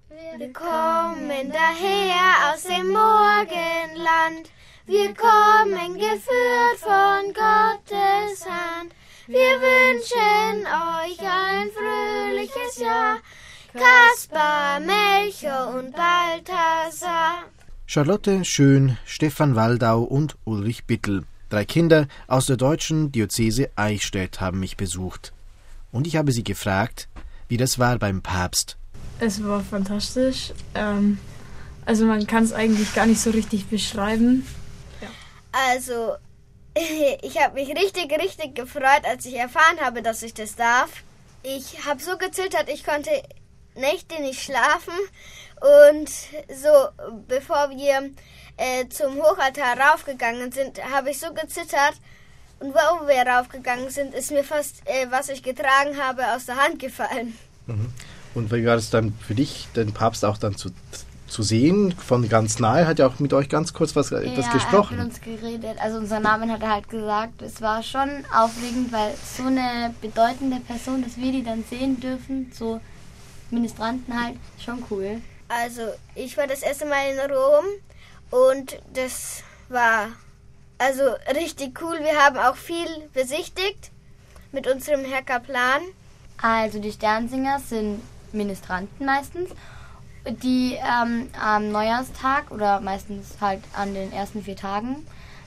Wir kommen daher aus dem Morgenland, wir kommen geführt von Gottes Hand. Wir wünschen euch ein fröhliches Jahr, Kaspar, Melchior und Balthasar. Charlotte Schön, Stefan Waldau und Ulrich Bittel. 3 Kinder aus der deutschen Diözese Eichstätt haben mich besucht. Und ich habe sie gefragt, wie das war beim Papst. Es war fantastisch. Also man kann es eigentlich gar nicht so richtig beschreiben. Ja. Also, ich habe mich richtig gefreut, als ich erfahren habe, dass ich das darf. Ich habe so gezittert, ich konnte Nächte nicht schlafen. Und so, bevor wir zum Hochaltar raufgegangen sind, habe ich so gezittert. Und wo wir raufgegangen sind, ist mir fast, was ich getragen habe, aus der Hand gefallen. Mhm. Und wie war es dann für dich, den Papst auch dann zu sehen, von ganz nahe? Hat er auch mit euch ganz kurz etwas gesprochen? Er hat mit uns geredet, also unseren Namen hat er halt gesagt. Es war schon aufregend, weil so eine bedeutende Person, dass wir die dann sehen dürfen, so Ministranten halt, schon cool. Also ich war das erste Mal in Rom und das war also richtig cool. Wir haben auch viel besichtigt mit unserem Herr Kaplan. Also die Sternsinger sind Ministranten meistens, die am Neujahrstag oder meistens halt an den ersten 4 Tagen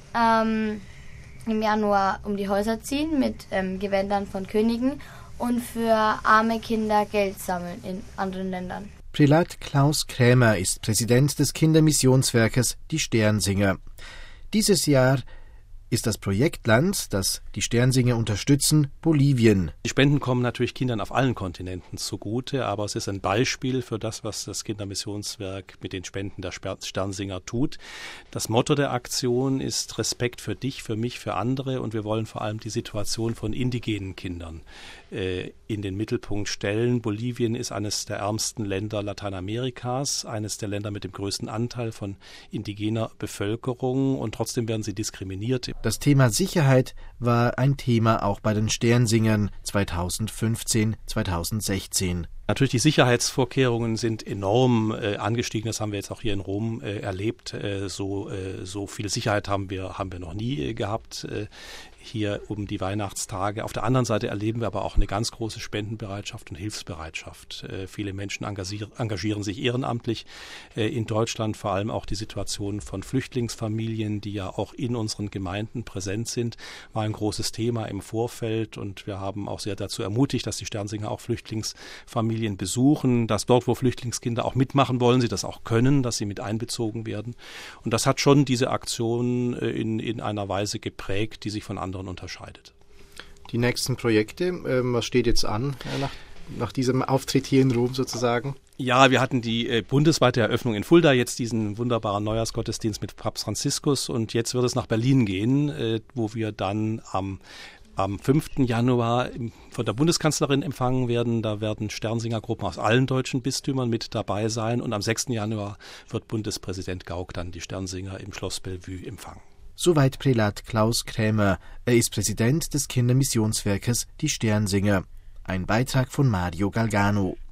im Januar um die Häuser ziehen mit Gewändern von Königen und für arme Kinder Geld sammeln in anderen Ländern. Prälat Klaus Krämer ist Präsident des Kindermissionswerkes Die Sternsinger. Dieses Jahr ist das Projektland, das die Sternsinger unterstützen, Bolivien. Die Spenden kommen natürlich Kindern auf allen Kontinenten zugute, aber es ist ein Beispiel für das, was das Kindermissionswerk mit den Spenden der Sternsinger tut. Das Motto der Aktion ist Respekt für dich, für mich, für andere, und wir wollen vor allem die Situation von indigenen Kindern in den Mittelpunkt stellen. Bolivien ist eines der ärmsten Länder Lateinamerikas, eines der Länder mit dem größten Anteil von indigener Bevölkerung, und trotzdem werden sie diskriminiert. Das Thema Sicherheit war ein Thema auch bei den Sternsingern 2015, 2016. Natürlich, die Sicherheitsvorkehrungen sind enorm angestiegen. Das haben wir jetzt auch hier in Rom erlebt. So viel Sicherheit haben wir noch nie gehabt hier um die Weihnachtstage. Auf der anderen Seite erleben wir aber auch eine ganz große Spendenbereitschaft und Hilfsbereitschaft. Viele Menschen engagieren sich ehrenamtlich in Deutschland, vor allem auch die Situation von Flüchtlingsfamilien, die ja auch in unseren Gemeinden präsent sind, war ein großes Thema im Vorfeld, und wir haben auch sehr dazu ermutigt, dass die Sternsinger auch Flüchtlingsfamilien besuchen, dass dort, wo Flüchtlingskinder auch mitmachen wollen, sie das auch können, dass sie mit einbezogen werden. Und das hat schon diese Aktion in einer Weise geprägt, die sich von anderen unterscheidet. Die nächsten Projekte, was steht jetzt an nach diesem Auftritt hier in Rom sozusagen? Ja, wir hatten die bundesweite Eröffnung in Fulda, jetzt diesen wunderbaren Neujahrsgottesdienst mit Papst Franziskus, und jetzt wird es nach Berlin gehen, wo wir dann am 5. Januar von der Bundeskanzlerin empfangen werden. Da werden Sternsingergruppen aus allen deutschen Bistümern mit dabei sein, und am 6. Januar wird Bundespräsident Gauck dann die Sternsinger im Schloss Bellevue empfangen. Soweit Prälat Klaus Krämer. Er ist Präsident des Kindermissionswerkes Die Sternsinger. Ein Beitrag von Mario Galgano.